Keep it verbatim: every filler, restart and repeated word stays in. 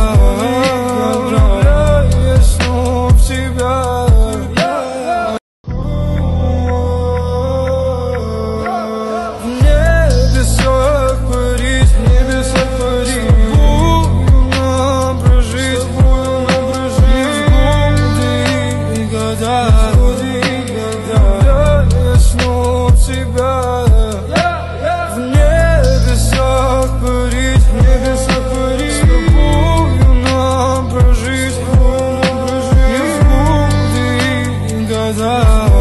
влюбляюсь снова в тебя. В небесах парить, в небесах парить, тобою нам прожить, тобою нам прожить годы и года, годы и года. Влюбляюсь снова в тебя. В небесах парить, в небесах парить, с тобою нам прожить, тобою нам прожить годы и года.